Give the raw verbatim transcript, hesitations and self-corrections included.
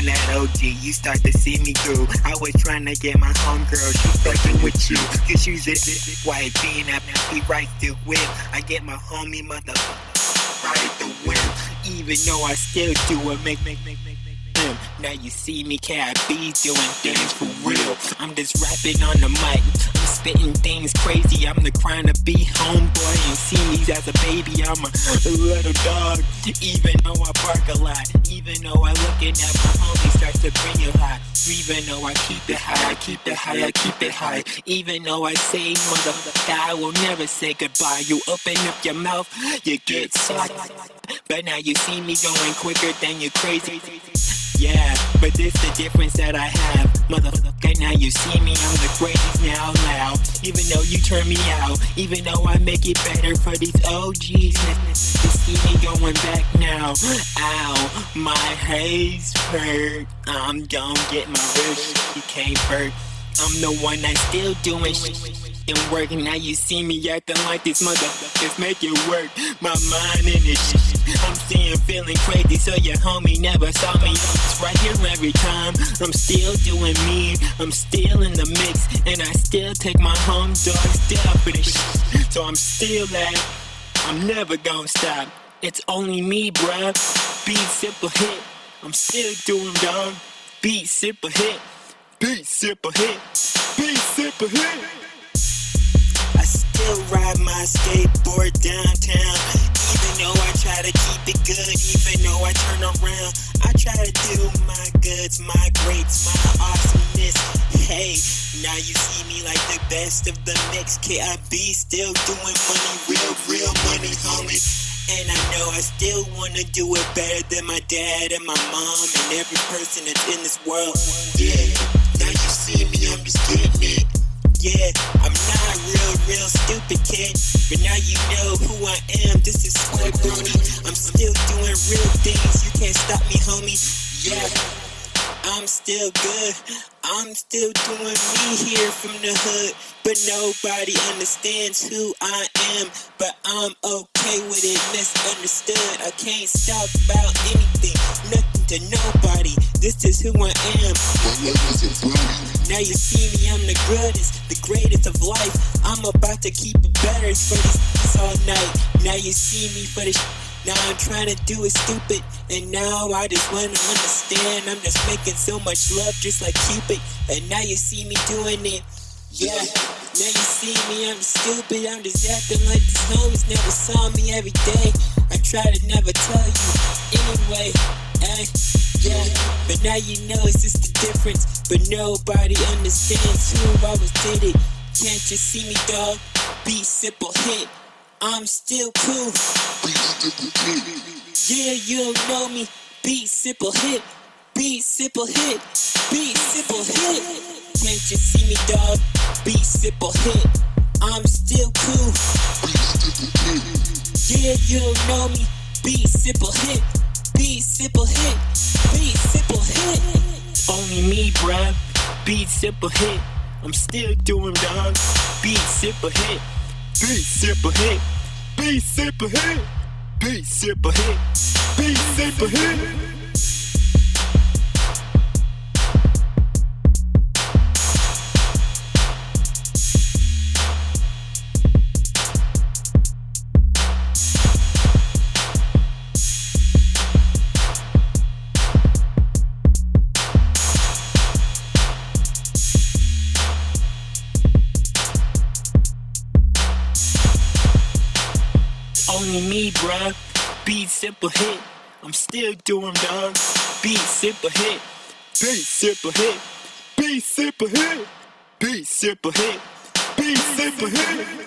on that O G, you start to see me through. I was trying to get my homegirl, she fucking with you. Cause she's a white being up, he right the whip. I get my homie motherfucker right the whip. Even though I still do it, make, make, make, make, make, make. Now you see me, K I B doing things for real. I'm just rapping on the mic, I'm spitting things crazy. I'm the crying to be homeboy. You see me as a baby, I'm a little dog. Even though I bark a lot, even though I looking at my homie starts to bring you high. Even though I keep it high, I keep it high, I keep it high. Even though I say motherfucker, I will never say goodbye. You open up your mouth, you get socked. But now you see me going quicker than you crazy. Yeah, but this the difference that I have. Motherfucker, now you see me, I'm the greatest now loud. Even though you turn me out, even though I make it better for these O Gs. You see me going back now. Ow, my haze hurt. I'm gonna get my real shit, you can't hurt. I'm the one that's still doing shit and working. Now you see me acting like this motherfuckers make it work. My mind in this shit, I'm seeing feeling crazy. So your homie never saw me. I'm just right here every time. I'm still doing me. I'm still in the mix, and I still take my home dogs down for this shit. So I'm still at. I'm never gonna stop. It's only me, bruh. Beat simple hit. I'm still doing dog. Beat simple hit. Beat simple hit. Beat simple hit. I still ride my skateboard downtown. Even though I try to keep it good, even though I turn around, I try to do my goods, my greats, my awesomeness. Hey, now you see me like the best of the mix. K I B still doing money, real, real money, homie. And I know I still wanna do it better than my dad and my mom and every person that's in this world. Yeah, now you see me, I'm just getting it. Yeah, I'm not real, real stupid, kid. But now you know who I am. This is Square Brody. I'm still doing real things. You can't stop me, homie. Yeah, I'm still good. I'm still doing me here from the hood. But nobody understands who I am. But I'm okay with it, misunderstood. I can't stop about anything, nothing to nobody. This is who I am. Now you see me, I'm the greatest, the greatest of life. I'm about to keep it better for this all night. Now you see me for the sh- now I'm trying to do it stupid, and now I just wanna understand. I'm just making so much love just like Cupid, and now you see me doing it. Yeah, now you see me, I'm stupid, I'm just acting like these homies never saw me every day. I try to never tell you anyway, eh, yeah. But now you know it's just the difference, but nobody understands who I was did it. Can't you see me, dog? Be simple hit, I'm still cool. Yeah, you don't know me, be simple hit, be simple hit, be simple hit. Can't you see me, dog? Be simple hit, I'm still cool. Yeah, you don't know me, be simple hit, be simple hit, be simple hit. Only me, bruh, be simple hit. I'm still doing dog. Be simple hit, be simple hit, be simple hit, be simple hit, be simple hit. Only me, bruh. Be simple hit. I'm still doing dog. Be simple hit. Be simple hit. Be simple hit. Be simple hit. Be simple hit.